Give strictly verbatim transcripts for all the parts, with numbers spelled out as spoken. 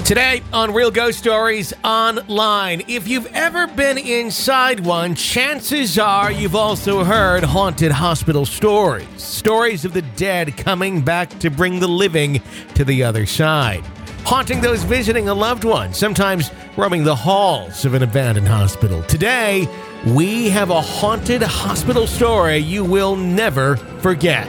Today on Real Ghost Stories Online, if you've ever been inside one, chances are you've also heard haunted hospital stories. Stories of the dead coming back to bring the living to the other side. Haunting those visiting a loved one, sometimes roaming the halls of an abandoned hospital. Today, we have a haunted hospital story you will never forget.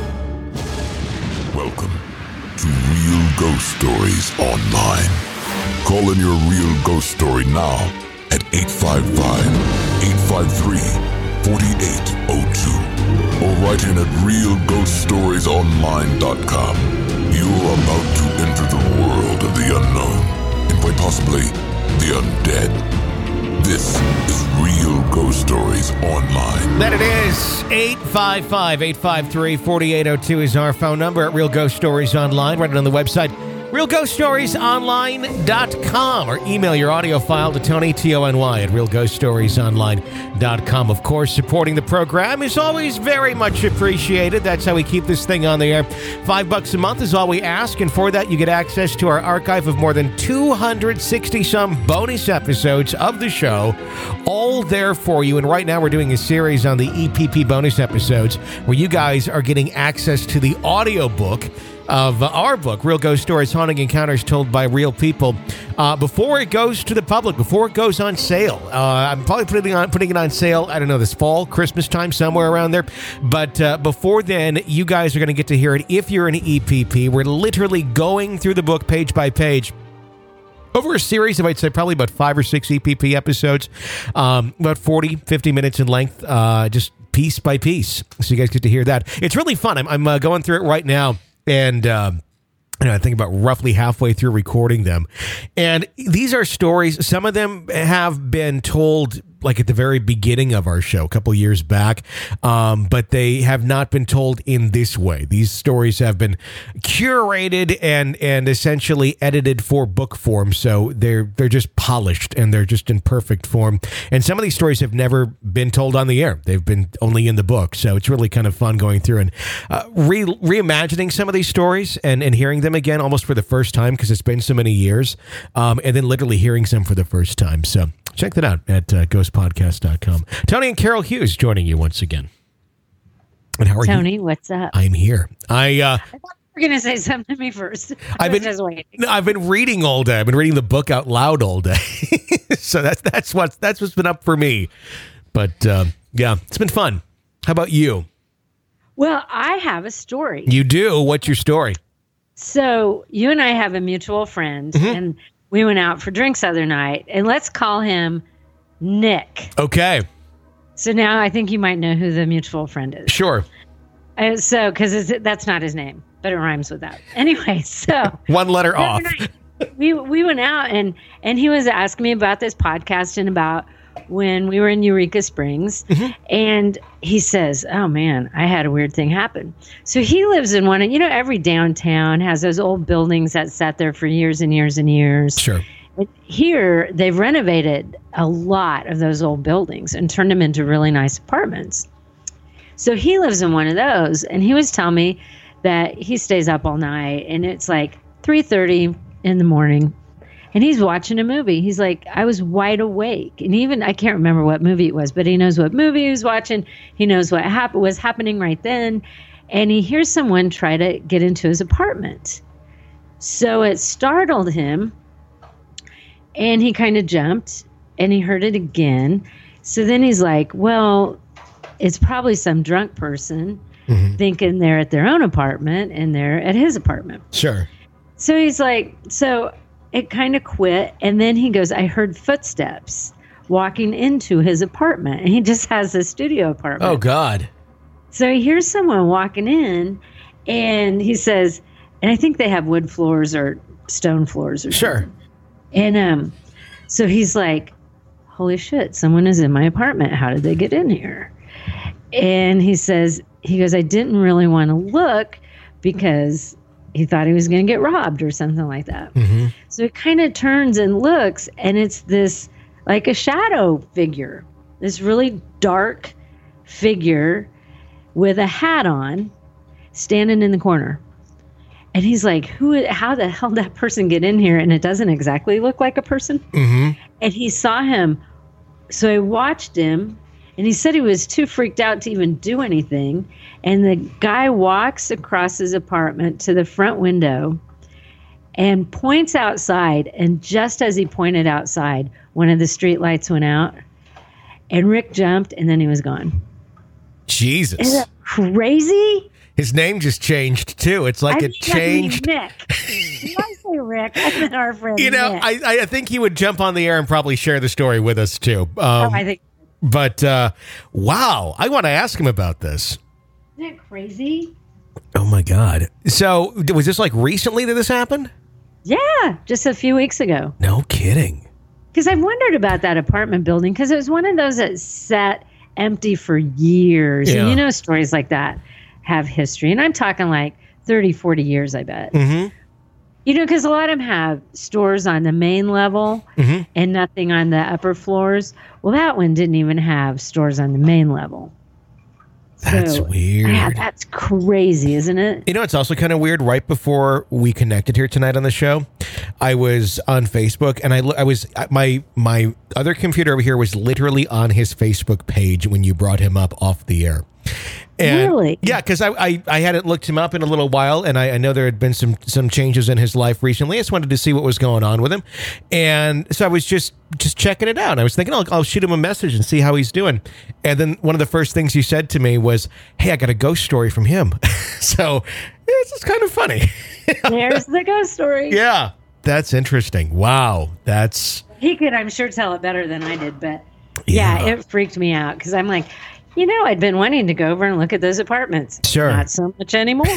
Welcome to Real Ghost Stories Online. Call in your real ghost story now at eight five five, eight five three, four eight zero two or write in at real ghost stories online dot com. You are about to enter the world of the unknown and quite possibly the undead. This is Real Ghost Stories Online. That it is. eight five five, eight five three, four eight zero two is our phone number at Real Ghost Stories Online. Write it on the website, real ghost stories online dot com, or email your audio file to Tony, T O N Y, at real ghost stories online dot com. Of course, supporting the program is always very much appreciated. That's how we keep this thing on the air. Five bucks a month is all we ask, and for that, you get access to our archive of more than two hundred sixty-some bonus episodes of the show, all there for you. And right now, we're doing a series on the E P P bonus episodes where you guys are getting access to the audiobook of uh, our book, Real Ghost Stories, Haunting Encounters Told by Real People, uh, before it goes to the public, before it goes on sale. Uh, I'm probably putting it on, putting it on sale, I don't know, this fall, Christmas time, somewhere around there. But uh, before then, you guys are going to get to hear it if you're an E P P. We're literally going through the book page by page over a series of, I'd say, probably about five or six E P P episodes, um, about forty, fifty minutes in length, uh, just piece by piece. So you guys get to hear that. It's really fun. I'm, I'm uh, going through it right now. And um, you know, I think about roughly halfway through recording them. And these are stories. Some of them have been told like at the very beginning of our show a couple years back, um, but they have not been told in this way. These stories have been curated and and essentially edited for book form, so they're they're just polished and they're just in perfect form. And some of these stories have never been told on the air; they've been only in the book. So it's really kind of fun going through and uh, re- reimagining some of these stories and and hearing them again almost for the first time because it's been so many years, um, and then literally hearing some for the first time. So check that out at uh, ghost podcast dot com. Tony and Carol Hughes joining you once again. And how are Tony, you? Tony, what's up? I'm here. I uh, I thought you were going to say something to me first. I I've been just waiting. I've been reading all day. I've been reading the book out loud all day. So that's that's what's that's what's been up for me. But uh, yeah, it's been fun. How about you? Well, I have a story. You do? What's your story? So you and I have a mutual friend, mm-hmm. and we went out for drinks the other night, and let's call him Nick. Okay. So now I think you might know who the mutual friend is. Sure. Uh, so, because that's not his name, but it rhymes with that. Anyway, so. One letter off. Night, we we went out, and, and he was asking me about this podcast and about when we were in Eureka Springs. Mm-hmm. And he says, oh, man, I had a weird thing happen. So he lives in one, and you know, every downtown has those old buildings that sat there for years and years and years. Sure. Here, they've renovated a lot of those old buildings and turned them into really nice apartments. So he lives in one of those, and he was telling me that he stays up all night, and it's like three thirty in the morning, and he's watching a movie. He's like, I was wide awake, and even, I can't remember what movie it was, but he knows what movie he was watching. He knows what hap- was happening right then, and he hears someone try to get into his apartment. So it startled him. And he kind of jumped, and he heard it again. So then he's like, well, it's probably some drunk person mm-hmm. thinking they're at their own apartment, and they're at his apartment. Sure. So he's like, so it kind of quit. And then he goes, I heard footsteps walking into his apartment. And he just has a studio apartment. Oh, God. So he hears someone walking in, and he says, and I think they have wood floors or stone floors or sure. something. And um, so he's like, holy shit, someone is in my apartment. How did they get in here? And he says, he goes, I didn't really want to look because he thought he was going to get robbed or something like that. Mm-hmm. So he kind of turns and looks, and it's this like a shadow figure, this really dark figure with a hat on standing in the corner. And he's like, "Who? How the hell did that person get in here?" And it doesn't exactly look like a person. Mm-hmm. And he saw him. So I watched him, and he said he was too freaked out to even do anything. And the guy walks across his apartment to the front window and points outside. And just as he pointed outside, one of the street lights went out. And Rick jumped, and then he was gone. Jesus. Isn't that crazy? His name just changed, too. It's like I it think I mean changed. Nick. Did I say Rick? I meant our friend You know, Nick. I, I think he would jump on the air and probably share the story with us, too. Um, oh, I think. But, uh, wow, I want to ask him about this. Isn't that crazy? Oh, my God. So, was this like recently that this happened? Yeah, just a few weeks ago. No kidding. Because I've wondered about that apartment building because it was one of those that sat empty for years. Yeah. And you know, stories like that have history. And I'm talking like thirty, forty years, I bet. Mm-hmm. You know, because a lot of them have stores on the main level Mm-hmm. and nothing on the upper floors. Well, that one didn't even have stores on the main level. That's So, weird. Yeah, that's crazy, isn't it? You know, it's also kind of weird. Right before we connected here tonight on the show, I was on Facebook, and I, I was my my other computer over here was literally on his Facebook page when you brought him up off the air. And, Really? Yeah, because I, I I hadn't looked him up in a little while, and I, I know there had been some some changes in his life recently. I just wanted to see what was going on with him, and so I was just just checking it out. And I was thinking, I'll, I'll shoot him a message and see how he's doing. And then one of the first things he said to me was, "Hey, I got a ghost story from him." So it's just kind of funny. There's the ghost story. Yeah, that's interesting. Wow, that's He could, I'm sure, tell it better than I did, but yeah, Yeah. it freaked me out because I'm like, you know, I'd been wanting to go over and look at those apartments. Sure. Not so much anymore.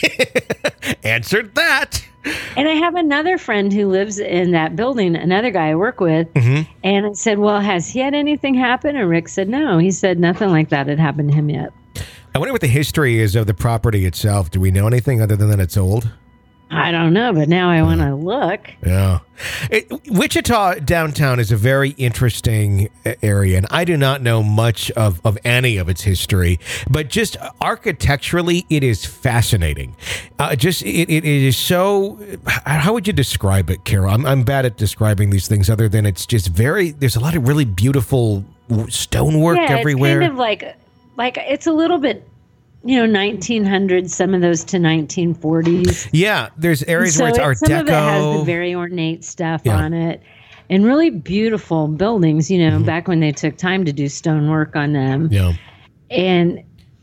answered that. And I have another friend who lives in that building, another guy I work with. Mm-hmm. And I said, well, has he had anything happen? And Rick said, no. He said nothing like that had happened to him yet. I wonder what the history is of the property itself. Do we know anything other than that it's old? I don't know, but now I want to look. Yeah. It, Wichita downtown is a very interesting area, and I do not know much of, of any of its history, but just architecturally, it is fascinating. Uh, just, it, it, it is so, how would you describe it, Carol? I'm, I'm bad at describing these things other than it's just very, there's a lot of really beautiful stonework yeah, everywhere. It's kind of like, like it's a little bit, you know, nineteen hundreds, some of those to nineteen forties. Yeah, there's areas so where it's it- Art some Deco. of it has the very ornate stuff Yeah. on it, and really beautiful buildings. You know, Mm-hmm. back when they took time to do stonework on them. yeah. And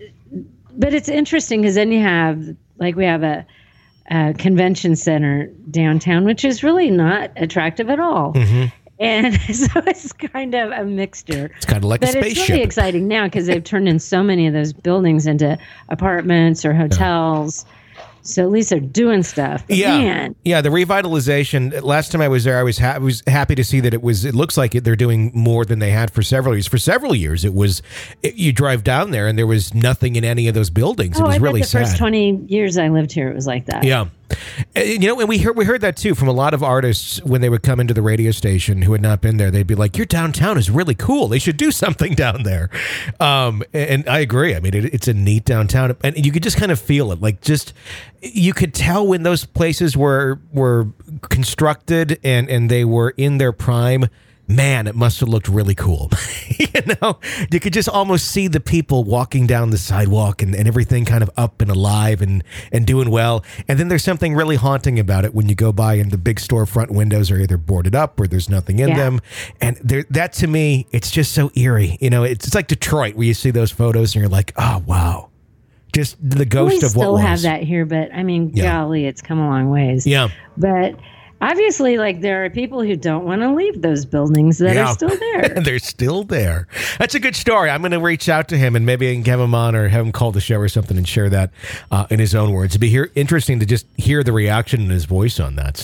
but it's interesting because then you have like we have a, a convention center downtown, which is really not attractive at all. Mhm. And so it's kind of a mixture. It's kind of like But a it's spaceship. really exciting now because they've turned in so many of those buildings into apartments or hotels. So at least they're doing stuff. But Yeah, man, yeah. The revitalization. Last time I was there, I was ha- was happy to see that it was. It looks like it, they're doing more than they had for several years. For several years, it was. It, you drive down there and there was nothing in any of those buildings. It oh, was I really bet the sad. first twenty years I lived here, it was like that. Yeah. And, you know, and we heard we heard that too from a lot of artists when they would come into the radio station who had not been there. They'd be like, "Your downtown is really cool. They should do something down there." Um, and I agree. I mean, it, it's a neat downtown, and you could just kind of feel it. Like, just you could tell when those places were were constructed and and they were in their prime. Man, it must have looked really cool. You know, you could just almost see the people walking down the sidewalk and, and everything kind of up and alive and, and doing well. And then there's something really haunting about it when you go by and the big storefront windows are either boarded up or there's nothing in Yeah. them. And there, that to me, it's just so eerie. You know, it's, it's like Detroit where you see those photos and you're like, oh, wow. Just the ghost we of what still was. have that here, but I mean, Yeah. golly, it's come a long ways. Yeah. But obviously, like there are people who don't want to leave those buildings that Yeah. are still there. They're still there. That's a good story. I'm going to reach out to him and maybe I can have him on or have him call the show or something and share that uh, in his own words. It'd be here interesting to just hear the reaction in his voice on that stuff.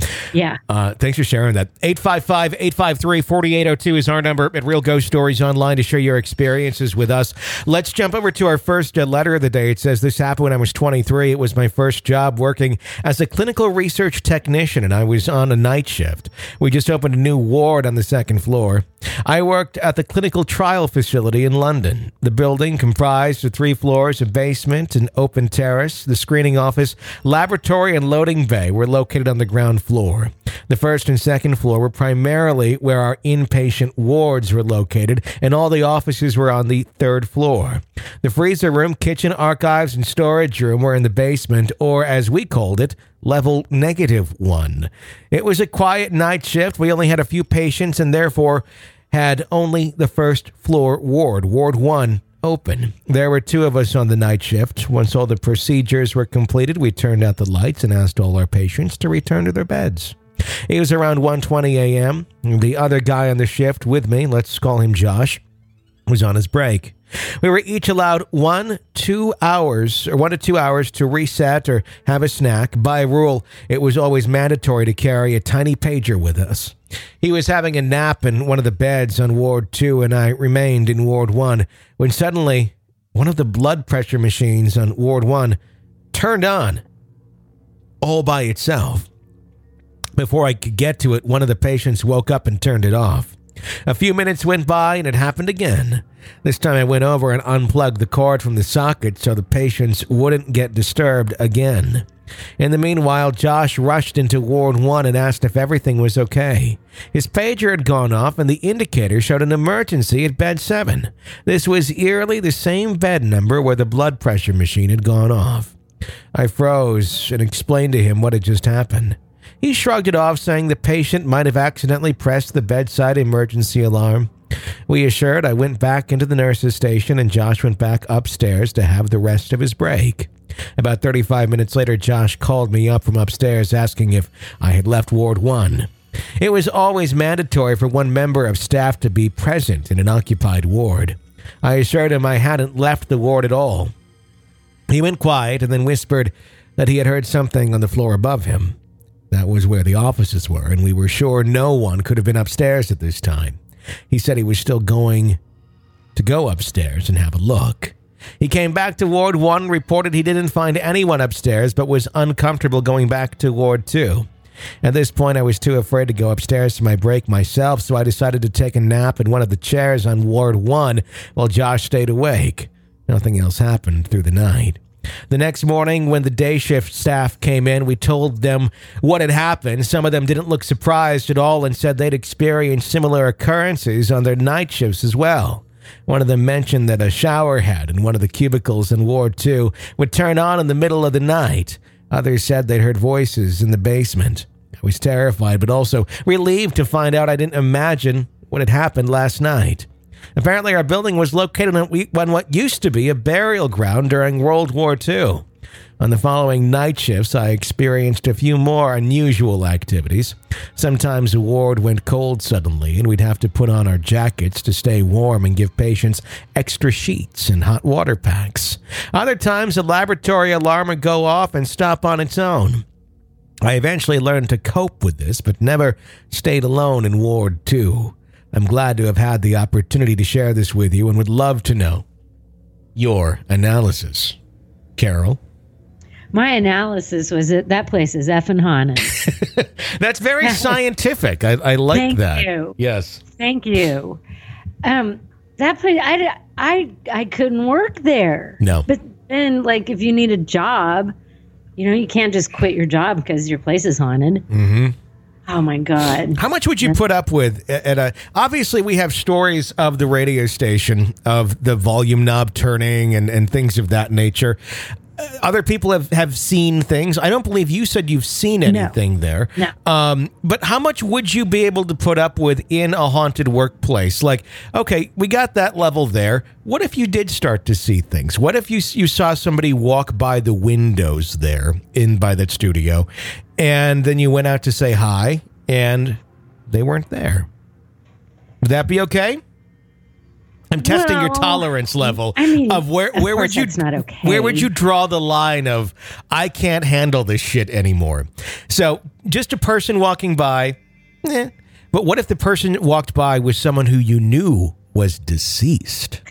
Yeah. Uh, thanks for sharing that. eight five five, eight five three, four eight zero two is our number at Real Ghost Stories Online to share your experiences with us. Let's jump over to our first uh, letter of the day. It says, this happened when I was twenty-three. It was my first job working as a clinical research technician, and I was on a night shift. We just opened a new ward on the second floor. I worked at the clinical trial facility in London. The building comprised of three floors, a basement, an open terrace. The screening office, laboratory, and loading bay were located on the ground floor. The first and second floor were primarily where our inpatient wards were located, and all the offices were on the third floor. The freezer room, kitchen, archives, and storage room were in the basement, or as we called it, level negative one. It was a quiet night shift. We only had a few patients and therefore had only the first floor ward, Ward one, open. There were two of us on the night shift. Once all the procedures were completed, we turned out the lights and asked all our patients to return to their beds. It was around one twenty a.m. The other guy on the shift with me, let's call him Josh, was on his break. We were each allowed one, two hours, or one to two hours to reset or have a snack. By rule, it was always mandatory to carry a tiny pager with us. He was having a nap in one of the beds on Ward two, and I remained in Ward one, when suddenly one of the blood pressure machines on Ward one turned on all by itself. Before I could get to it, one of the patients woke up and turned it off. A few minutes went by and it happened again. This time I went over and unplugged the cord from the socket so the patients wouldn't get disturbed again. In the meanwhile, Josh rushed into Ward one and asked if everything was okay. His pager had gone off and the indicator showed an emergency at bed seven. This was eerily the same bed number where the blood pressure machine had gone off. I froze and explained to him what had just happened. He shrugged it off, saying the patient might have accidentally pressed the bedside emergency alarm. We assured, I went back into the nurse's station and Josh went back upstairs to have the rest of his break. About thirty-five minutes later, Josh called me up from upstairs asking if I had left Ward one. It was always mandatory for one member of staff to be present in an occupied ward. I assured him I hadn't left the ward at all. He went quiet and then whispered that he had heard something on the floor above him. That was where the offices were, and we were sure no one could have been upstairs at this time. He said he was still going to go upstairs and have a look. He came back to Ward one, reported he didn't find anyone upstairs, but was uncomfortable going back to Ward two. At this point, I was too afraid to go upstairs to my break myself, so I decided to take a nap in one of the chairs on Ward one while Josh stayed awake. Nothing else happened through the night. The next morning, when the day shift staff came in, we told them what had happened. Some of them didn't look surprised at all and said they'd experienced similar occurrences on their night shifts as well. One of them mentioned that a shower head in one of the cubicles in Ward two would turn on in the middle of the night. Others said they'd heard voices in the basement. I was terrified, but also relieved to find out I didn't imagine what had happened last night. Apparently, our building was located on what used to be a burial ground during World War Two. On the following night shifts, I experienced a few more unusual activities. Sometimes the ward went cold suddenly, and we'd have to put on our jackets to stay warm and give patients extra sheets and hot water packs. Other times, a laboratory alarm would go off and stop on its own. I eventually learned to cope with this, but never stayed alone in Ward two. I'm glad to have had the opportunity to share this with you and would love to know your analysis. Carol? My analysis was that that place is effing haunted. That's very scientific. I, I like Thank that. You. Yes. Thank you. Um, that place, I, I, I couldn't work there. No. But then, like, if you need a job, you know, you can't just quit your job because your place is haunted. Mm-hmm. Oh, my God. How much would you put up with at a... Obviously, we have stories of the radio station, of the volume knob turning and, and things of that nature. Uh, other people have, have seen things. I don't believe you said you've seen anything no. there. No. Um, but how much would you be able to put up with in a haunted workplace? Like, okay, we got that level there. What if you did start to see things? What if you you saw somebody walk by the windows there in by that studio, and then you went out to say hi, and they weren't there? Would that be okay? I'm testing Well, your tolerance level I mean, of where of where would course you that's not okay. where would you draw the line of I can't handle this shit anymore. So just a person walking by, eh. But what if the person that walked by was someone who you knew was deceased?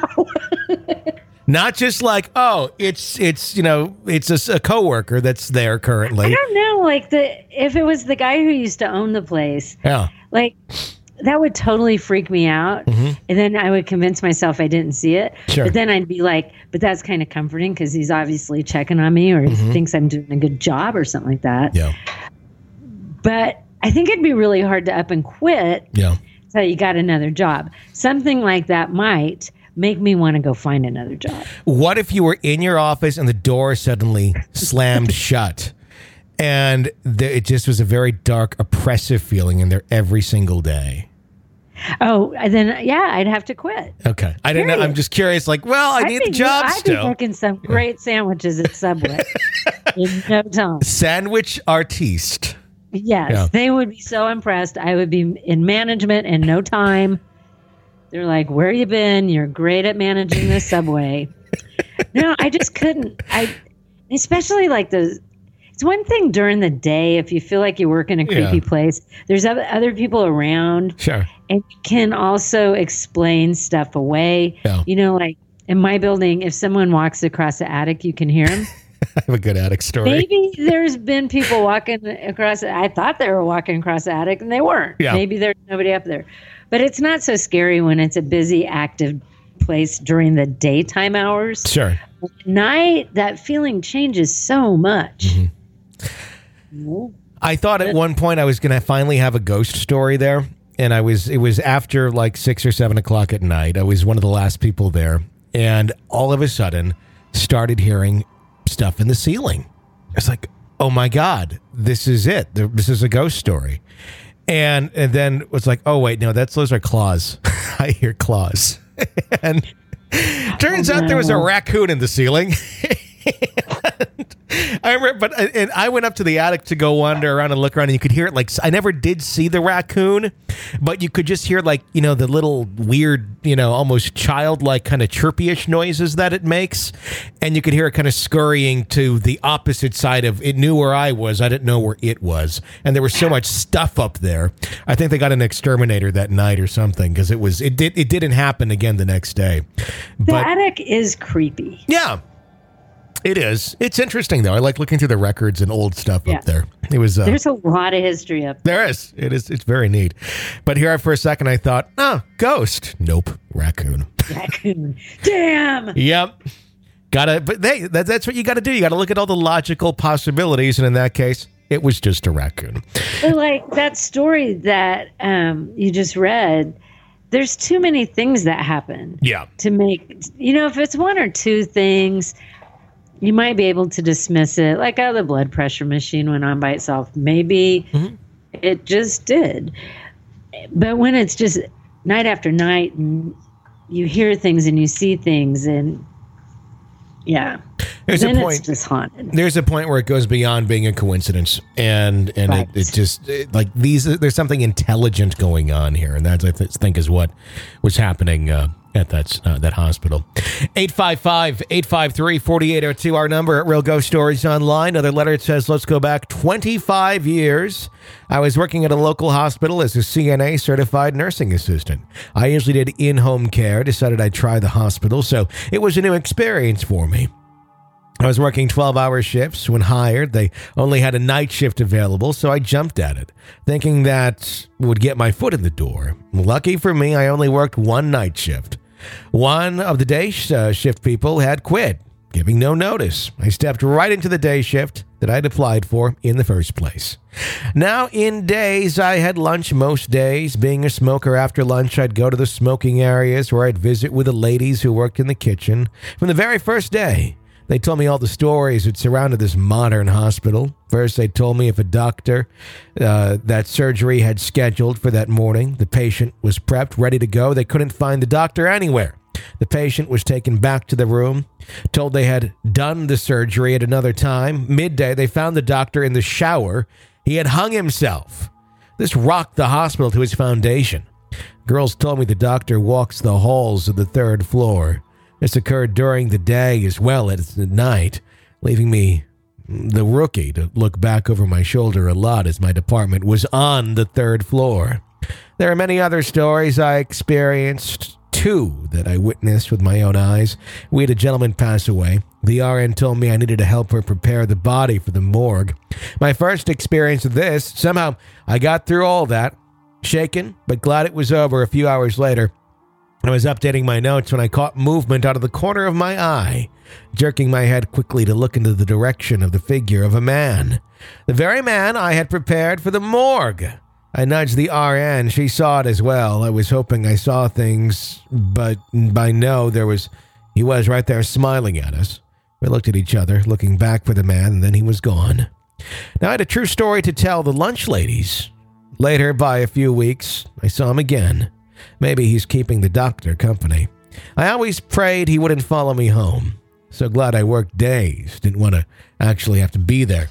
Not just like, oh, it's it's you know it's a, a coworker that's there currently. I don't know, like the if it was the guy who used to own the place, Yeah. like that would totally freak me out. Mm-hmm. And then I would convince myself I didn't see it. Sure. But then I'd be like, but that's kind of comforting because he's obviously checking on me or Mm-hmm. he thinks I'm doing a good job or something like that. Yeah. But I think it'd be really hard to up and quit Yeah. so you got another job. Something like that might make me want to go find another job. What if you were in your office and the door suddenly slammed shut? And the, it just was a very dark, oppressive feeling in there every single day. Oh, then yeah, I'd have to quit. Okay. I didn't know. I'm Period. just curious, like, well, I I'd need be- the job I'd still. be making some great sandwiches at Subway in no time. Sandwich artiste. Yes, Yeah. they would be so impressed. I would be in management in no time. They're like, "Where you been? You're great at managing this Subway." No, I just couldn't. I, especially like the. It's one thing during the day if you feel like you work in a creepy Yeah. place. There's other other people around, Sure. and you can also explain stuff away. Yeah. You know, like in my building, if someone walks across the attic, you can hear them. I have a good attic story. Maybe there's been people walking across. I thought they were walking across the attic, and they weren't. Yeah. Maybe there's nobody up there. But it's not so scary when it's a busy, active place during the daytime hours. Sure. At night, that feeling changes so much. Mm-hmm. No. I thought at one point I was going to finally have a ghost story there. And I was, it was after like six or seven o'clock at night. I was one of the last people there. And all of a sudden started hearing stuff in the ceiling. It's like, oh my God, this is it. This is a ghost story. And and then it was like, oh wait, no, that's those are claws. I hear claws. And turns Oh, out there was a no. raccoon in the ceiling. I remember, but and I went up to the attic to go wander around and look around, and you could hear it. Like I never did see the raccoon, but you could just hear like you know the little weird, you know, almost childlike kind of chirpy-ish noises that it makes, and you could hear it kind of scurrying to the opposite side of it. Knew where I was, I didn't know where it was, and there was so much stuff up there. I think they got an exterminator that night or something because it was it did it didn't happen again the next day. The But attic is creepy. yeah. It is. It's interesting, though. I like looking through the records and old stuff Yeah. up there. It was. Uh, There's a lot of history up there. there is. It is. It's very neat. But here, for a second, I thought, oh, ghost. Nope, raccoon. Raccoon. Damn. Yep. Gotta. But hey, that, that's what you got to do. You got to look at all the logical possibilities, and in that case, it was just a raccoon. But like that story that um, you just read, there's too many things that happen Yeah. to make, you know, if it's one or two things, you might be able to dismiss it. Like, oh, the blood pressure machine went on by itself. Maybe Mm-hmm. it just did. But when it's just night after night and you hear things and you see things and yeah, There's then a point. it's just haunted. There's a point where it goes beyond being a coincidence, and and Right. it, it just it, like these. There's something intelligent going on here, and that I th- think is what was happening uh, at that uh, that hospital. eight five five, eight five three, four eight zero two, our number at Real Ghost Stories Online. Another letter, it says, let's go back twenty-five years. I was working at a local hospital as a C N A certified nursing assistant. I usually did in-home care, decided I'd try the hospital, so it was a new experience for me. I was working twelve-hour shifts. When hired, they only had a night shift available, so I jumped at it, thinking that would get my foot in the door. Lucky for me, I only worked one night shift. One of the day sh- uh, shift people had quit, giving no notice. I stepped right into the day shift that I'd applied for in the first place. Now, in days, I had lunch most days. Being a smoker, after lunch, I'd go to the smoking areas where I'd visit with the ladies who worked in the kitchen. From the very first day, they told me all the stories that surrounded this modern hospital. First, they told me if a doctor uh, that surgery had scheduled for that morning, the patient was prepped, ready to go. They couldn't find the doctor anywhere. The patient was taken back to the room, told they had done the surgery at another time. Midday, they found the doctor in the shower. He had hung himself. This rocked the hospital to its foundation. Girls told me the doctor walks the halls of the third floor. This occurred during the day as well as at night, leaving me, the rookie, to look back over my shoulder a lot as my department was on the third floor. There are many other stories I experienced, too, that I witnessed with my own eyes. We had a gentleman pass away. The R N told me I needed to help her prepare the body for the morgue. My first experience of this, somehow I got through all that, shaken, but glad it was over. A few hours later, I was updating my notes when I caught movement out of the corner of my eye, jerking my head quickly to look into the direction of the figure of a man. The very man I had prepared for the morgue. I nudged the R N. She saw it as well. I was hoping I saw things, but by no, there was, he was right there smiling at us. We looked at each other, looking back for the man, and then he was gone. Now, I had a true story to tell the lunch ladies. Later, by a few weeks, I saw him again. Maybe he's keeping the doctor company. I always prayed he wouldn't follow me home. So glad I worked days. Didn't want to actually have to be there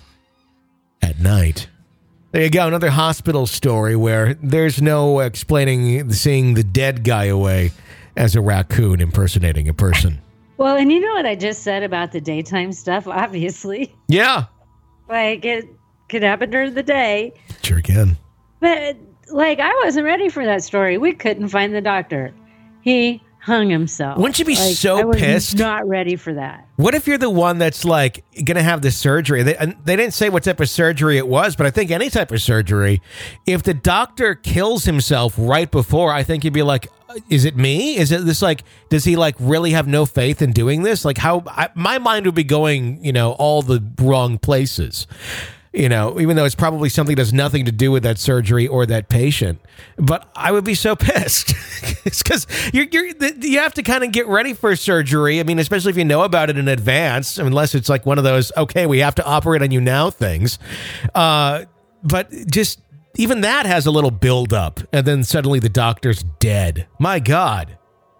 at night. There you go, another hospital story where there's no explaining seeing the dead guy away as a raccoon impersonating a person. Well, and you know what I just said about the daytime stuff, obviously. Yeah. Like, it could happen during the day. Sure can. But, like, I wasn't ready for that story. We couldn't find the doctor. He hung himself. Wouldn't you be like, so I was pissed? Not ready for that. What if you're the one that's like going to have the surgery? They, and they didn't say what type of surgery it was, but I think any type of surgery, if the doctor kills himself right before, I think you'd be like, is it me? Is it this like, does he like really have no faith in doing this? Like how I, my mind would be going, you know, all the wrong places. You know, even though it's probably something that has nothing to do with that surgery or that patient. But I would be so pissed. It's because you're, you're, you have to kind of get ready for surgery. I mean, especially if you know about it in advance, unless it's like one of those, okay, we have to operate on you now things. Uh, but just even that has a little build up. And then suddenly the doctor's dead. My God.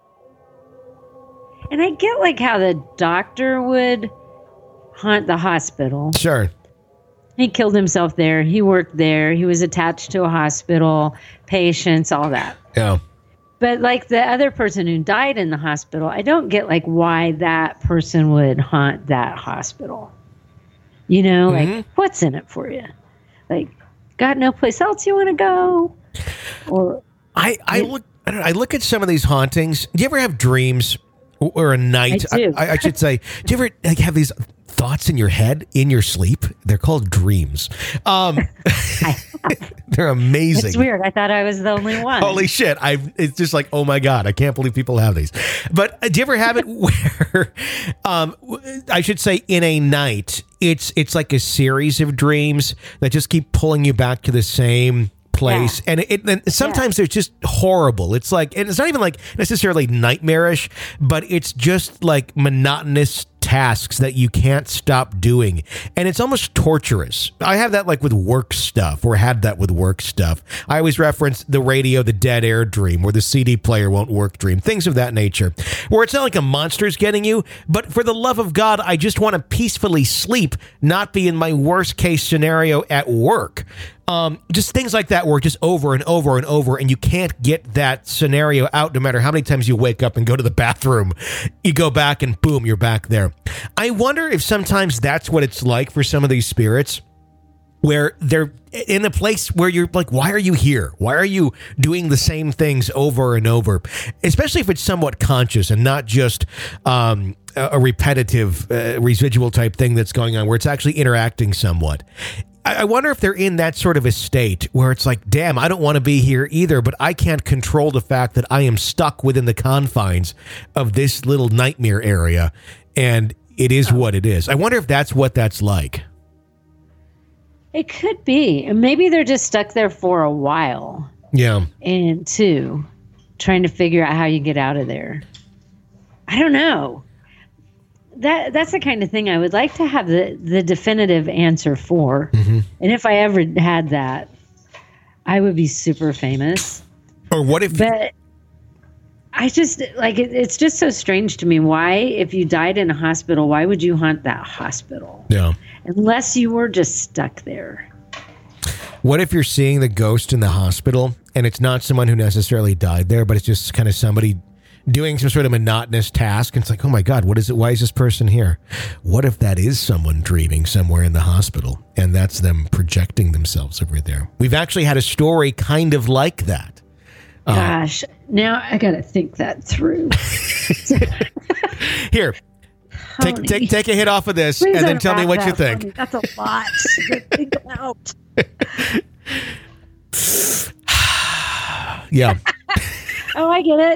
And I get like how the doctor would haunt the hospital. Sure. He killed himself there. He worked there. He was attached to a hospital, patients, all that. Yeah. But like the other person who died in the hospital, I don't get like why that person would haunt that hospital. You know, mm-hmm. like what's in it for you? Like, got no place else you want to go? Or I, I look I, don't know, I look at some of these hauntings. Do you ever have dreams or a night? I do. I, I should say. Do you ever like have these thoughts in your head in your sleep? They're called dreams. Um, they're amazing. It's weird. I thought I was the only one. Holy shit. I it's just like, oh my God, I can't believe people have these. But uh, do you ever have it where, um, I should say in a night, it's, it's like a series of dreams that just keep pulling you back to the same place. Yeah. And it and sometimes yeah. they're just horrible. It's like, and it's not even like necessarily nightmarish, but it's just like monotonous tasks that you can't stop doing. And it's almost torturous. I have that like with work stuff, or had that with work stuff. I always reference the radio, the dead air dream, or the C D player won't work dream, things of that nature, where it's not like a monster's getting you, but for the love of God, I just want to peacefully sleep, not be in my worst case scenario at work. Um, just things like that where just over and over and over, and you can't get that scenario out no matter how many times you wake up and go to the bathroom. You go back and boom, you're back there. I wonder if sometimes that's what it's like for some of these spirits, where they're in a place where you're like, why are you here? Why are you doing the same things over and over? Especially if it's somewhat conscious and not just um, a, a repetitive uh, residual type thing that's going on, where it's actually interacting somewhat. I wonder if they're in that sort of a state where it's like, damn, I don't want to be here either, but I can't control the fact that I am stuck within the confines of this little nightmare area, and it is what it is. I wonder if that's what that's like. It could be. And maybe they're just stuck there for a while. Yeah. And two, trying to figure out how you get out of there. I don't know. That that's the kind of thing I would like to have the, the definitive answer for. Mm-hmm. And if I ever had that, I would be super famous. Or what if... But I just, like, it, it's just so strange to me. Why, if you died in a hospital, why would you haunt that hospital? Yeah. Unless you were just stuck there. What if you're seeing the ghost in the hospital and it's not someone who necessarily died there, but it's just kind of somebody doing some sort of monotonous task. And it's like, oh my God, what is it? Why is this person here? What if that is someone dreaming somewhere in the hospital and that's them projecting themselves over there? We've actually had a story kind of like that. Gosh, uh, now I got to think that through. Here, take, take take a hit off of this Please and then tell me what you think. Me. That's a lot to think about. Yeah. Oh, I get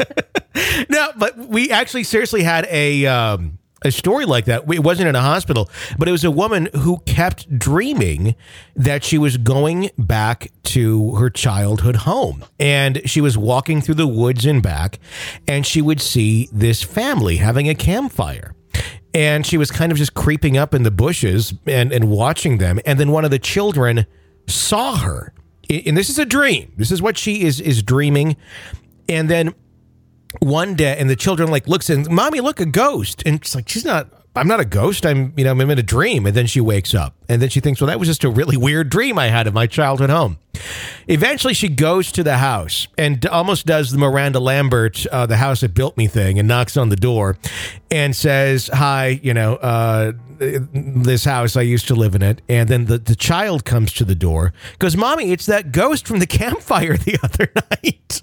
it. No, but we actually seriously had a um, a story like that. It wasn't in a hospital, but it was a woman who kept dreaming that she was going back to her childhood home. And she was walking through the woods and back, and she would see this family having a campfire. And she was kind of just creeping up in the bushes and, and watching them. And then one of the children saw her. And this is a dream. This is what she is is dreaming. And then one day, and the children like looks and, Mommy, look, a ghost. And it's like, she's not, I'm not a ghost. I'm, you know, I'm in a dream. And then she wakes up. And then she thinks, well, that was just a really weird dream I had of my childhood home. Eventually, she goes to the house and almost does the Miranda Lambert, uh, the house that built me thing, and knocks on the door and says, hi, you know, uh, this house, I used to live in it. And then the, the child comes to the door, goes, Mommy, it's that ghost from the campfire the other night.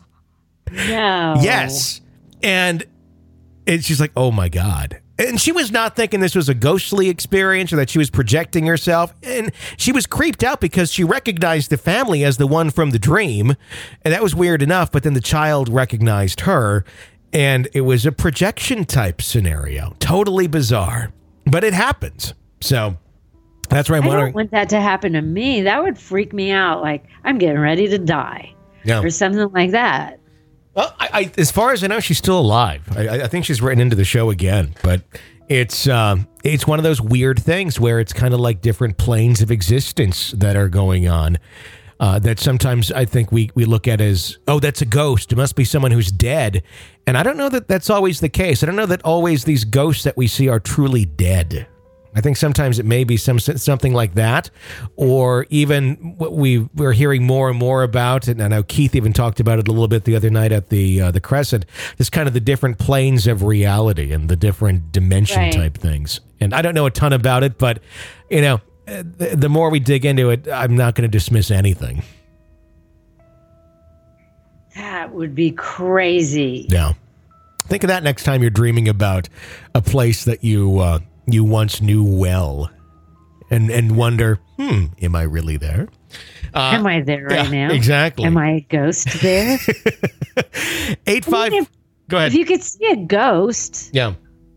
No. Yes. And, and she's like, oh my God. And she was not thinking this was a ghostly experience or that she was projecting herself. And she was creeped out because she recognized the family as the one from the dream. And that was weird enough. But then the child recognized her, and it was a projection type scenario. Totally bizarre. But it happens. So that's why I'm I wondering. I don't want that to happen to me. That would freak me out. Like, I'm getting ready to die. Yeah. Or something like that. Well, I, I, as far as I know, she's still alive. I, I think she's written into the show again, but it's um, it's one of those weird things where it's kind of like different planes of existence that are going on. Uh, that sometimes I think we, we look at as, oh, that's a ghost. It must be someone who's dead. And I don't know that that's always the case. I don't know that always these ghosts that we see are truly dead. I think sometimes it may be some something like that, or even what we we're hearing more and more about, and I know Keith even talked about it a little bit the other night at the uh, the Crescent. Just kind of the different planes of reality and the different dimension right. type things. And I don't know a ton about it, but you know, the, the more we dig into it, I'm not going to dismiss anything. That would be crazy. Yeah, think of that next time you're dreaming about a place that you. Uh, you once knew well, and and wonder, hmm, am I really there? Uh, am I there right yeah, now? Exactly. Am I a ghost there? Eight five. I mean, if, go ahead. If you could see a ghost. Yeah.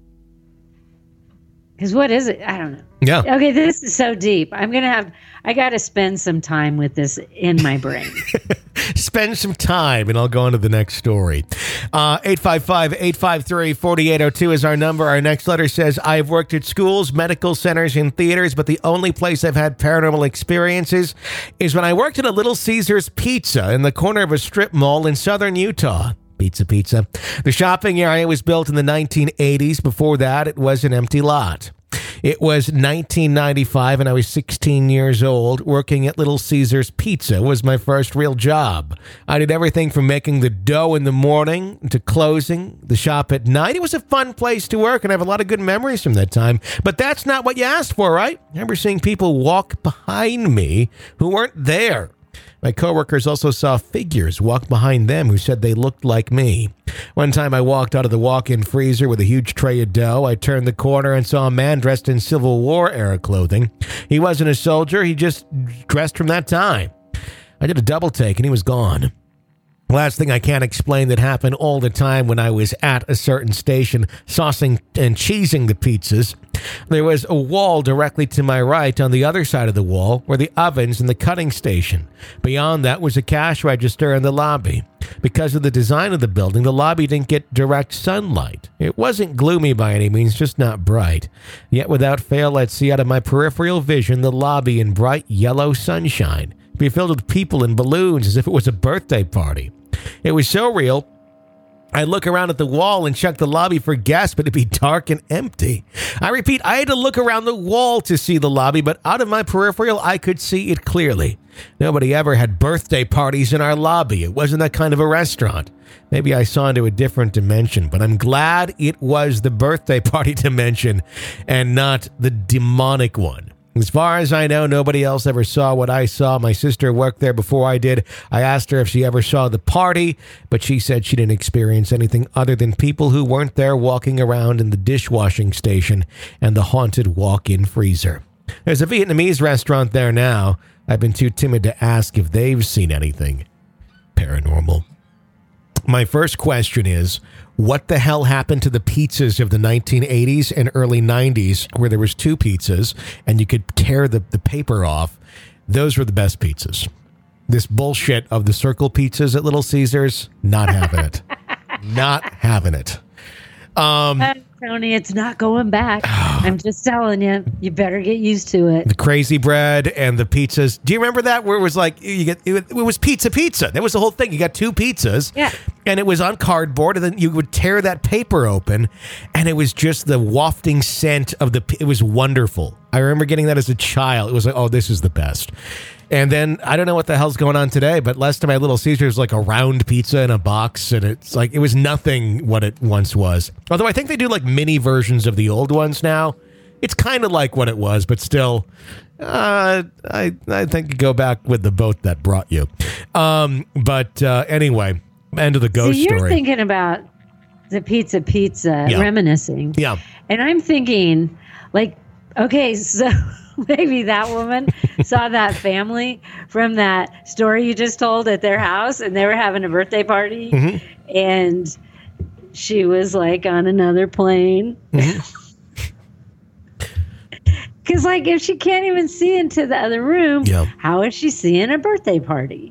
Because what is it? I don't know. Yeah. Okay, this is so deep. I'm going to have, I got to spend some time with this in my brain. Spend some time, and I'll go on to the next story. Uh, eight five five, eight five three, four eight zero two is our number. Our next letter says, I've worked at schools, medical centers, and theaters, but the only place I've had paranormal experiences is when I worked at a Little Caesars Pizza in the corner of a strip mall in southern Utah. Pizza, pizza. The shopping area was built in the nineteen eighties. Before that, it was an empty lot. It was nineteen ninety-five, and I was sixteen years old. Working at Little Caesars Pizza was my first real job. I did everything from making the dough in the morning to closing the shop at night. It was a fun place to work, and I have a lot of good memories from that time. But that's not what you asked for, right? I remember seeing people walk behind me who weren't there. My coworkers also saw figures walk behind them who said they looked like me. One time I walked out of the walk-in freezer with a huge tray of dough. I turned the corner and saw a man dressed in Civil War era clothing. He wasn't a soldier. He just dressed from that time. I did a double take and he was gone. Last thing I can't explain that happened all the time when I was at a certain station saucing and cheesing the pizzas. There was a wall directly to my right. On the other side of the wall were the ovens and the cutting station. Beyond that was a cash register in the lobby. Because of the design of the building, the lobby didn't get direct sunlight. It wasn't gloomy by any means, just not bright. Yet without fail, I'd see out of my peripheral vision the lobby in bright yellow sunshine. It'd be filled with people and balloons as if it was a birthday party. It was so real, I'd look around at the wall and check the lobby for guests, but it'd be dark and empty. I repeat, I had to look around the wall to see the lobby, but out of my peripheral, I could see it clearly. Nobody ever had birthday parties in our lobby. It wasn't that kind of a restaurant. Maybe I saw into a different dimension, but I'm glad it was the birthday party dimension and not the demonic one. As far as I know, nobody else ever saw what I saw. My sister worked there before I did. I asked her if she ever saw the party, but she said she didn't experience anything other than people who weren't there walking around in the dishwashing station and the haunted walk-in freezer. There's a Vietnamese restaurant there now. I've been too timid to ask if they've seen anything paranormal. My first question is, what the hell happened to the pizzas of the nineteen eighties and early nineties where there was two pizzas and you could tear the, the paper off? Those were the best pizzas. This bullshit of the circle pizzas at Little Caesars, not having it. Not having it. Um, uh, Tony, it's not going back. I'm just telling you, you better get used to it. The crazy bread and the pizzas. Do you remember that where it was like, you get it, it was pizza pizza. That was the whole thing. You got two pizzas. Yeah. And it was on cardboard, and then you would tear that paper open, and it was just the wafting scent of the, it was wonderful. I remember getting that as a child. It was like, oh, this is the best. And then, I don't know what the hell's going on today, but last time I had Little Caesars was like a round pizza in a box, and it's like, it was nothing what it once was. Although I think they do like mini versions of the old ones now. It's kind of like what it was, but still, uh, I I think you go back with the boat that brought you. Um, but uh, anyway, end of the ghost so you're story. Thinking about the pizza pizza, Yeah. reminiscing. Yeah. And I'm thinking, like, okay, so maybe that woman saw that family from that story you just told at their house, and they were having a birthday party, Mm-hmm. and she was like on another plane. Mm-hmm. Because, like, if she can't even see into the other room, Yeah. how is she seeing a birthday party?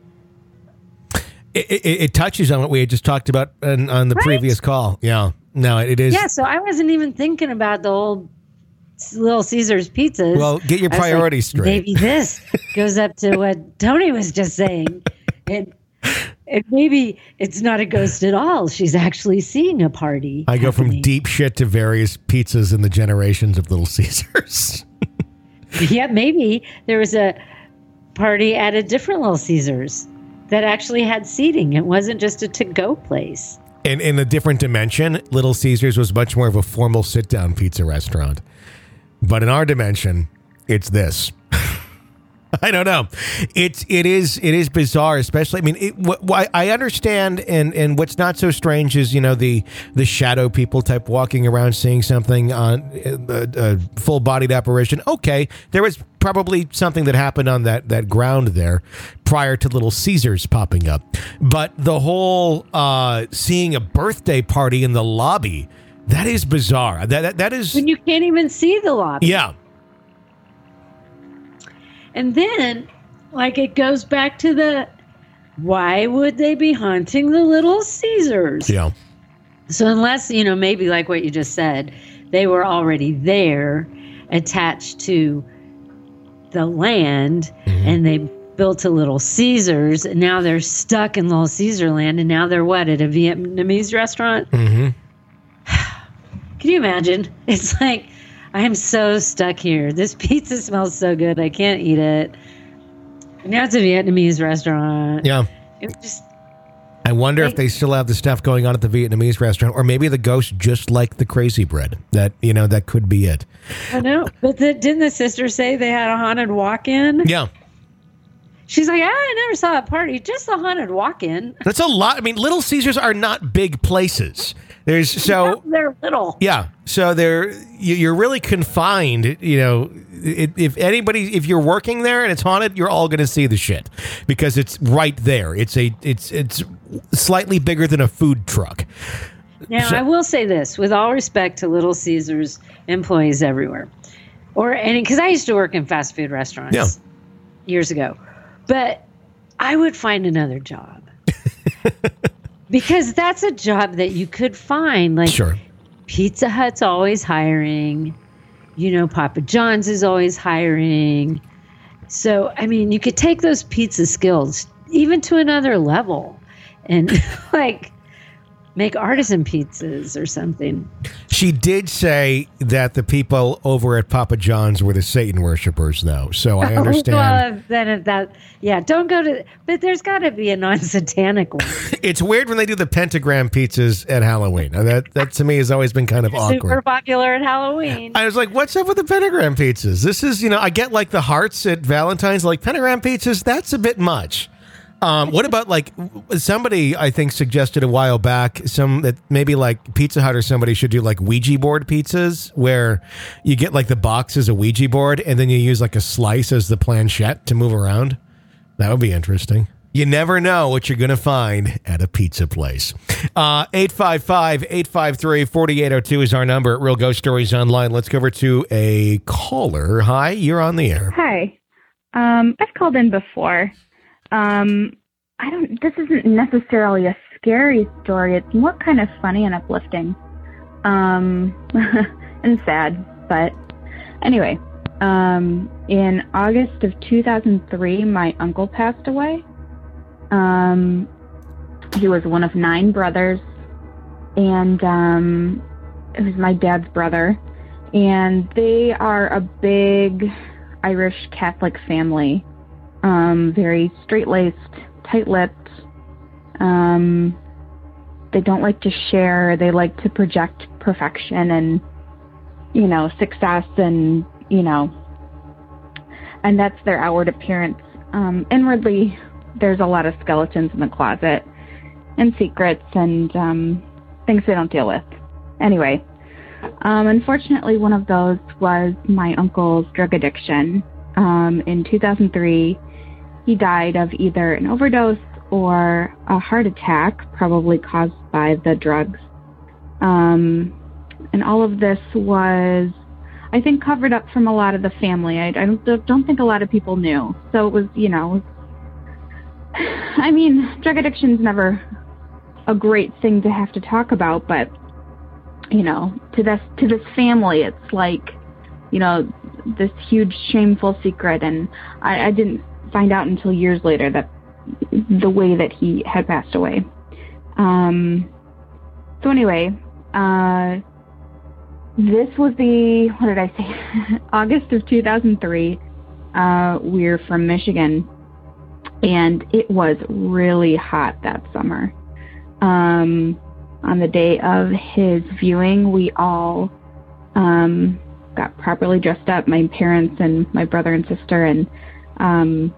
It, it, it touches on what we had just talked about on, on the Right? previous call. Yeah. No, it is. Yeah, so I wasn't even thinking about the old Little Caesars pizzas. Well, get your I was like, priorities straight. Maybe this goes up to what Tony was just saying. And, and maybe it's not a ghost at all. She's actually seeing a party. I go from happening. deep shit to various pizzas in the generations of Little Caesars. Yeah, maybe there was a party at a different Little Caesars that actually had seating. It wasn't just a to-go place. In, in a different dimension, Little Caesars was much more of a formal sit-down pizza restaurant. But in our dimension, it's this. I don't know. It's it is it is bizarre, especially. I mean, it, wh- wh- I understand, and, and what's not so strange is, you know, the the shadow people type walking around seeing something on a, a full bodied apparition. Okay, there was probably something that happened on that that ground there prior to Little Caesars popping up, but the whole uh, seeing a birthday party in the lobby, that is bizarre. That that, that is When you can't even see the lobby. yeah. And then, like, it goes back to the, why would they be haunting the Little Caesars? Yeah. So unless, you know, maybe like what you just said, they were already there attached to the land, Mm-hmm. and they built a Little Caesars, and now they're stuck in Little Caesar land, and now they're what, at a Vietnamese restaurant? Mm-hmm. Can you imagine? It's like, I am so stuck here. This pizza smells so good. I can't eat it. Now it's a Vietnamese restaurant. Yeah. It just, I wonder if they still have the stuff going on at the Vietnamese restaurant, or maybe the ghost just like the crazy bread. That, you know, that could be it. I know. But the, didn't the sister say they had a haunted walk-in? Yeah. She's like, I never saw a party, just a haunted walk-in. That's a lot. I mean, Little Caesars are not big places. There's so They're little. yeah. So they're you- you're really confined. You know, if, if anybody, if you're working there and it's haunted, you're all going to see the shit because it's right there. It's a it's it's slightly bigger than a food truck. Now, So- I will say this, with all respect to Little Caesars employees everywhere, or any, because I used to work in fast food restaurants Yeah. years ago, but I would find another job because that's a job that you could find. Like Sure. Pizza Hut's always hiring, you know, Papa John's is always hiring. So, I mean, you could take those pizza skills even to another level, and like, make artisan pizzas or something. She did say that the people over at Papa John's were the Satan worshipers, though. So I understand. Well, then if that, yeah, don't go to. But there's got to be a non-satanic one. It's weird when they do the pentagram pizzas at Halloween. That that to me has always been kind of awkward. Super popular at Halloween. I was like, what's up with the pentagram pizzas? This is, you know, I get like the hearts at Valentine's, like pentagram pizzas. That's a bit much. Um, what about like somebody I think suggested a while back some that maybe like Pizza Hut or somebody should do like Ouija board pizzas where you get like the box as a Ouija board and then you use like a slice as the planchette to move around. That would be interesting. You never know what you're going to find at a pizza place. Uh, eight five five, eight five three, four eight zero two is our number at Real Ghost Stories Online. Let's go over to a caller. Hi, you're on the air. Hi. Um, I've called in before. Um, I don't, this isn't necessarily a scary story. It's more kind of funny and uplifting. Um, and sad, but anyway, um, in August of two thousand three, my uncle passed away. Um, he was one of nine brothers, and, um, it was my dad's brother, and they are a big Irish Catholic family. Um, very straight-laced, tight-lipped. Um, they don't like to share. They like to project perfection and, you know, success and, you know, and that's their outward appearance. Um, inwardly, there's a lot of skeletons in the closet and secrets and um, things they don't deal with. Anyway, um, unfortunately, one of those was my uncle's drug addiction. Um, in two thousand three, he died of either an overdose or a heart attack, probably caused by the drugs. Um, and all of this was, I think, covered up from a lot of the family. I, I don't, don't think a lot of people knew. So it was, you know, I mean, drug addiction's never a great thing to have to talk about, but, you know, to this, to this family, it's like, you know, this huge shameful secret. And I, I didn't find out until years later that the way that he had passed away. Um, so anyway, uh, this was the, what did I say? August of two thousand three. Uh, we're from Michigan, and it was really hot that summer. Um, on the day of his viewing, we all um, got properly dressed up, my parents and my brother and sister, and um,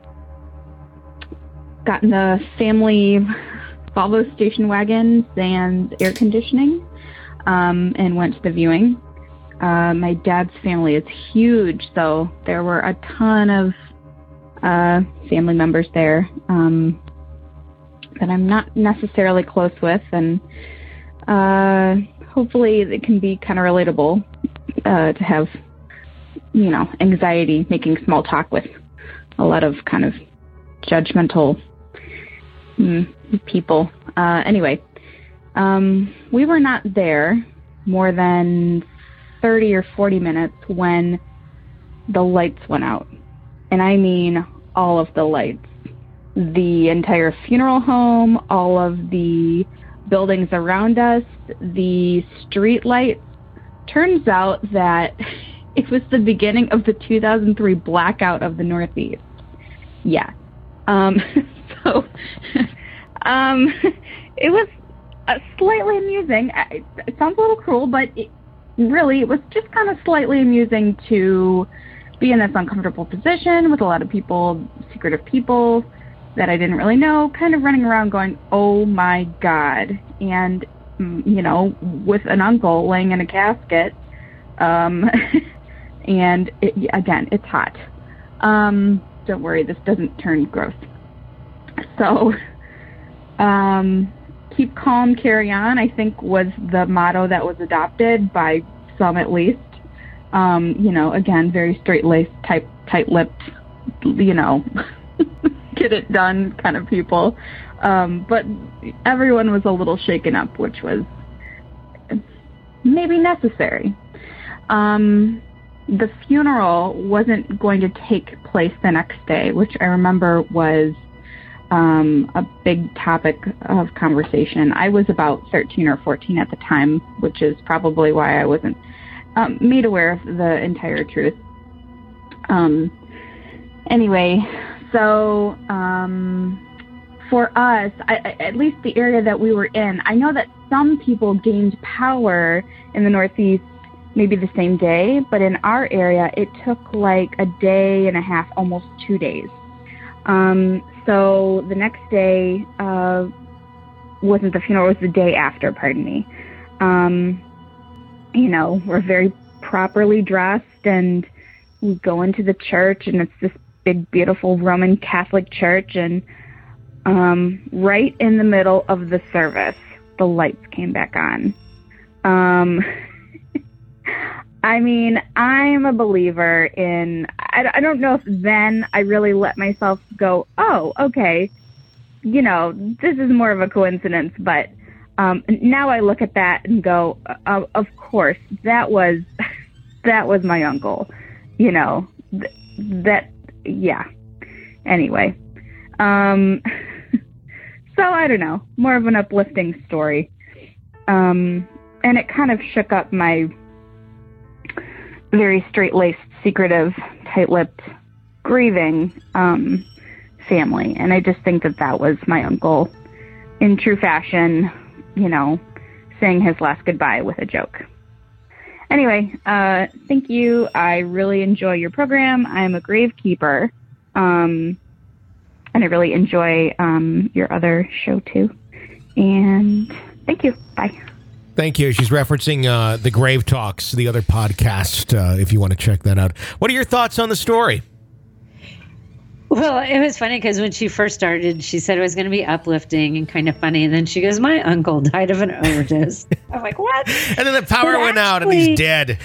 got in the family Volvo station wagons and air conditioning, um, and went to the viewing. Uh, my dad's family is huge, so there were a ton of uh, family members there um, that I'm not necessarily close with, and uh, hopefully it can be kind of relatable uh, to have, you know, anxiety making small talk with a lot of kind of judgmental mm, people. Uh, anyway, um, we were not there more than thirty or forty minutes when the lights went out. And I mean all of the lights. The entire funeral home, all of the buildings around us, the street lights. Turns out that it was the beginning of the two thousand three blackout of the Northeast. Yeah. Um, so um, it was uh, slightly amusing. It sounds a little cruel, but it, really, it was just kind of slightly amusing to be in this uncomfortable position with a lot of people, secretive people that I didn't really know, kind of running around going, oh my God. And, you know, with an uncle laying in a casket. Um, and it, again, it's hot. Um, don't worry, this doesn't turn gross. So, um, keep calm, carry on, I think was the motto that was adopted by some at least. Um, you know, again, very straight-laced, type, tight-lipped, you know, get it done kind of people. Um, but everyone was a little shaken up, which was maybe necessary. Um, the funeral wasn't going to take place the next day, which I remember was um, a big topic of conversation. I was about thirteen or fourteen at the time, which is probably why I wasn't um, made aware of the entire truth. Um, anyway, so um, for us, I, at least the area that we were in, I know that some people gained power in the Northeast maybe the same day, but in our area, it took like a day and a half, almost two days. Um, so the next day uh, wasn't the funeral, it was the day after, pardon me. Um, you know, we're very properly dressed, and we go into the church, and it's this big, beautiful Roman Catholic church, and um, right in the middle of the service, the lights came back on. Um, I mean, I'm a believer in, I, I don't know if then I really let myself go, oh, okay, you know, this is more of a coincidence, but um, now I look at that and go, uh, of course, that was, that was my uncle, you know, th- that, yeah. Anyway, um, so I don't know, more of an uplifting story. Um, and it kind of shook up my very straight-laced, secretive, tight-lipped, grieving um, family. And I just think that that was my uncle in true fashion, you know, saying his last goodbye with a joke. Anyway, uh, thank you. I really enjoy your program. I'm a gravekeeper, um, and I really enjoy um, your other show, too. And thank you. Bye. Thank you. She's referencing uh, the Grave Talks, the other podcast, uh, if you want to check that out. What are your thoughts on the story? Well, it was funny because when she first started, she said it was going to be uplifting and kind of funny. And then she goes, my uncle died of an overdose. I'm like, what? And then the power but went actually, out and he's dead.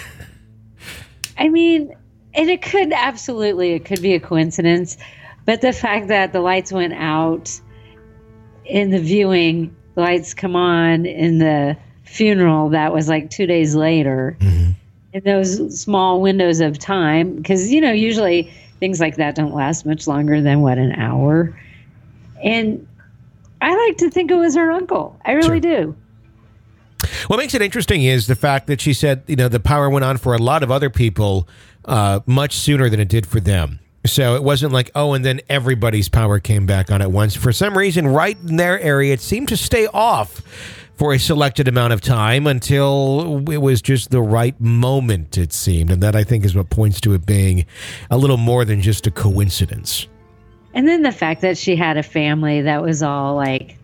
I mean, and it could absolutely, it could be a coincidence. But the fact that the lights went out in the viewing, the lights come on in the funeral, that was like two days later, mm-hmm. in those small windows of time, because, you know, usually things like that don't last much longer than, what, an hour. And I like to think it was her uncle. I really sure. do. What makes it interesting is the fact that she said, you know, the power went on for a lot of other people uh, much sooner than it did for them. So it wasn't like, oh, and then everybody's power came back on at once. For some reason, right in their area, it seemed to stay off for a selected amount of time until it was just the right moment, it seemed. And that, I think, is what points to it being a little more than just a coincidence. And then the fact that she had a family that was all, like,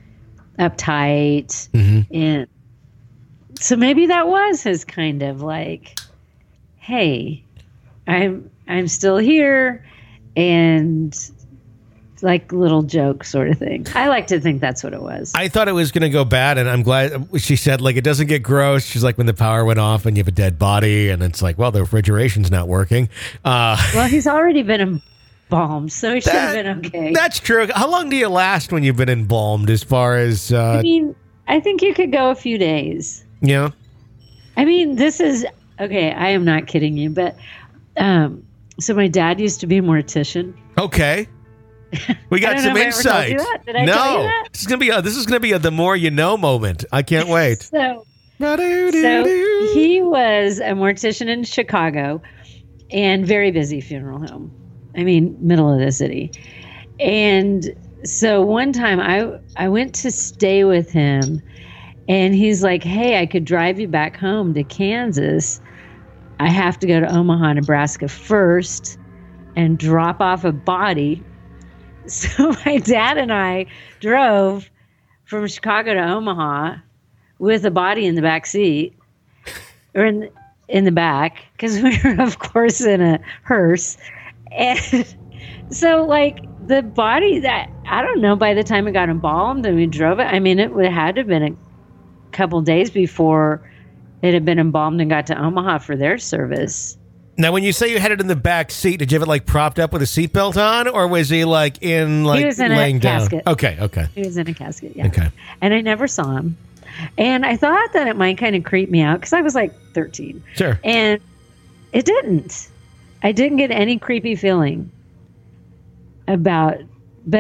uptight. Mm-hmm. And so maybe that was his kind of, like, hey, I'm I'm still here, and like little joke sort of thing. I like to think that's what it was. I thought it was going to go bad, and I'm glad she said, like, it doesn't get gross. She's like, when the power went off and you have a dead body, and it's like, well, the refrigeration's not working. Uh, well, he's already been embalmed, so he should have been okay. That's true. How long do you last when you've been embalmed as far as... Uh, I mean, I think you could go a few days. Yeah. I mean, this is... Okay, I am not kidding you, but... Um, so my dad used to be a mortician. Okay. We got some insight. Did I no, tell you that? This is gonna be a, this is gonna be a the more you know moment. I can't wait. so, so he was a mortician in Chicago, and very busy funeral home. I mean, middle of the city. And so one time I I went to stay with him, and he's like, "Hey, I could drive you back home to Kansas. I have to go to Omaha, Nebraska first, and drop off a body." So my dad and I drove from Chicago to Omaha with a body in the back seat, or in in the back, because we were, of course, in a hearse. And so, like, the body that, I don't know, by the time it got embalmed and we drove it, I mean, it would have had to have been a couple days before it had been embalmed and got to Omaha for their service. Now, when you say you had it in the back seat, did you have it like propped up with a seatbelt on, or was he like in like he was in laying a down? Casket. Okay, okay. He was in a casket, yeah. Okay. And I never saw him. And I thought that it might kind of creep me out because I was like thirteen. Sure. And it didn't. I didn't get any creepy feeling about, but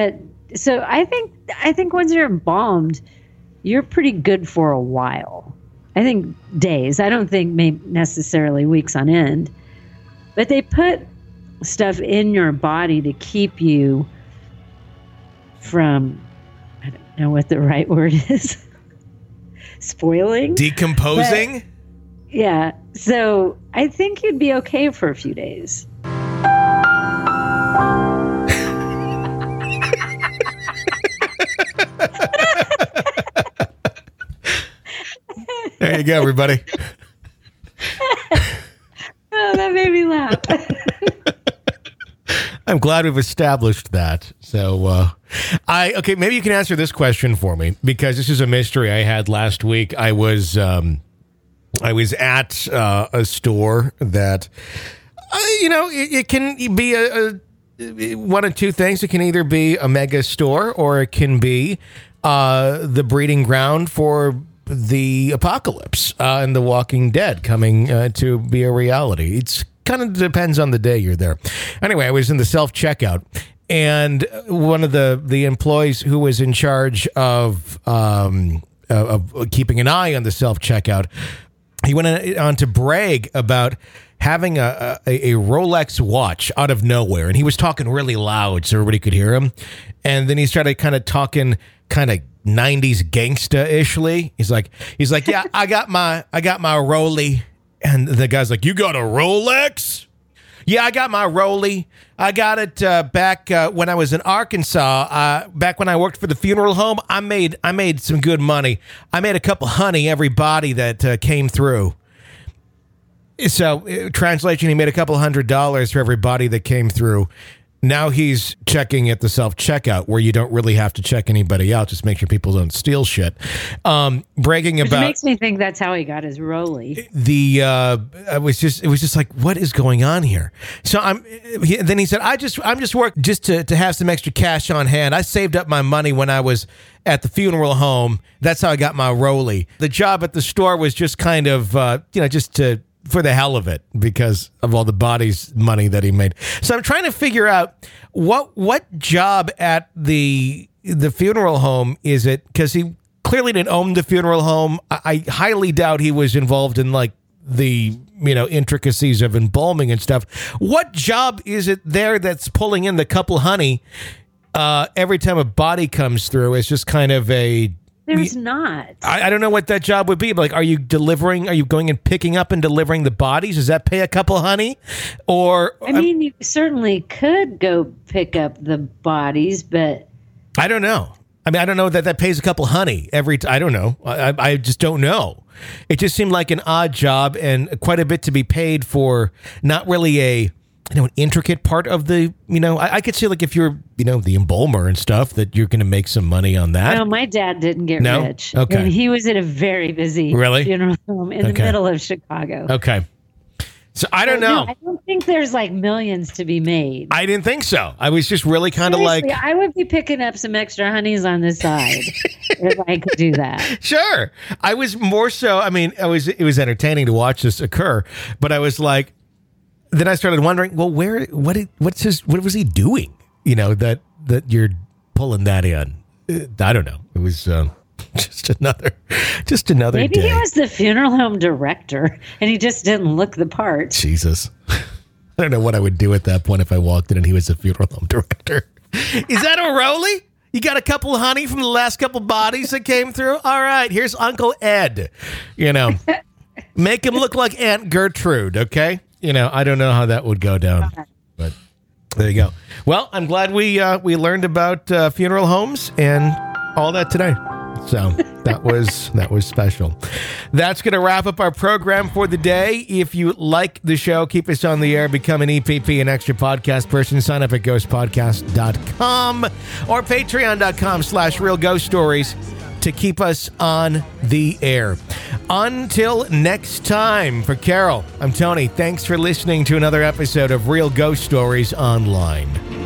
so I think I think once you're embalmed, you're pretty good for a while. I think days. I don't think maybe necessarily weeks on end. But they put stuff in your body to keep you from, I don't know what the right word is, spoiling? Decomposing? But, yeah. So I think you'd be okay for a few days. There you go, everybody. Oh, that made me laugh. I'm glad we've established that. So, uh, I okay, maybe you can answer this question for me, because this is a mystery I had last week. I was um, I was at uh, a store that, uh, you know, it, it can be a, a one of two things. It can either be a mega store, or it can be uh, the breeding ground for the apocalypse uh, and the Walking Dead coming uh, to be a reality. It's kind of depends on the day you're there. Anyway, I was in the self-checkout, and one of the, the employees who was in charge of um, of keeping an eye on the self-checkout, he went on to brag about having a, a, a Rolex watch out of nowhere, and he was talking really loud so everybody could hear him. And then he started kind of talking kind of nineties gangsta-ishly. He's like, he's like, yeah, I got my, I got my Rollie. And the guy's like, you got a Rolex? Yeah, I got my Rollie. I got it uh, back uh, when I was in Arkansas. Uh, back when I worked for the funeral home, I made, I made some good money. I made a couple honey every body that uh, came through. So, uh, translation, he made a couple hundred dollars for every body that came through. Now he's checking at the self-checkout, where you don't really have to check anybody out. Just make sure people don't steal shit. Um, bragging Which about makes me think that's how he got his Rollie. the. Uh, I was just. It was just like, what is going on here? So I'm. He, then he said, I just. I'm just working just to to have some extra cash on hand. I saved up my money when I was at the funeral home. That's how I got my Rollie. The job at the store was just kind of, uh, you know, just to. for the hell of it, because of all the bodies money that he made. So I'm trying to figure out what what job at the the funeral home is it, because he clearly didn't own the funeral home. I, I highly doubt he was involved in like the you know intricacies of embalming and stuff. What job is it there that's pulling in the couple honey uh, every time a body comes through? It's just kind of a There's not. I, I don't know what that job would be. Like, are you delivering? Are you going and picking up and delivering the bodies? Does that pay a couple honey? Or I mean, you certainly could go pick up the bodies, but I don't know. I mean, I don't know that that pays a couple honey every. T- I don't know. I, I just don't know. It just seemed like an odd job and quite a bit to be paid for. Not really a. You know, an intricate part of the, you know, I, I could see like if you're, you know, the embalmer and stuff, that you're going to make some money on that. No, my dad didn't get no? rich. Okay. And he was at a very busy really? funeral home in okay. the middle of Chicago. Okay. So I don't so, know. No, I don't think there's like millions to be made. I didn't think so. I was just really kind of like. I would be picking up some extra honeys on the side if I could do that. Sure. I was more so, I mean, I was, it was entertaining to watch this occur, but I was like, then I started wondering, well, where, what, what's his, what was he doing? You know, that, that you're pulling that in. I don't know. It was uh, just another, just another Maybe day. he was the funeral home director and he just didn't look the part. Jesus. I don't know what I would do at that point if I walked in and he was a funeral home director. Is that a Rollie? You got a couple of honey from the last couple bodies that came through? All right, here's Uncle Ed. You know, make him look like Aunt Gertrude, okay? You know, I don't know how that would go down, but there you go. Well, I'm glad we uh, we learned about uh, funeral homes and all that today. So that was that was special. That's going to wrap up our program for the day. If you like the show, keep us on the air, become an E P P, an extra podcast person. Sign up at ghost podcast dot com or patreon dot com slash real ghost stories to keep us on the air. Until next time, for Carol, I'm Tony. Thanks for listening to another episode of Real Ghost Stories Online.